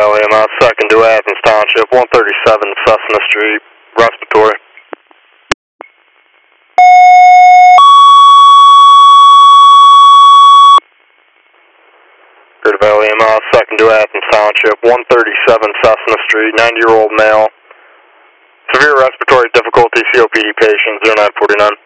Valley EMS, second to Athens Township, 137 Cessna Street, respiratory. Greater Valley EMS, second to Athens Township, 137 Cessna Street, 90-year-old male. Severe respiratory difficulty, COPD patient, 0949.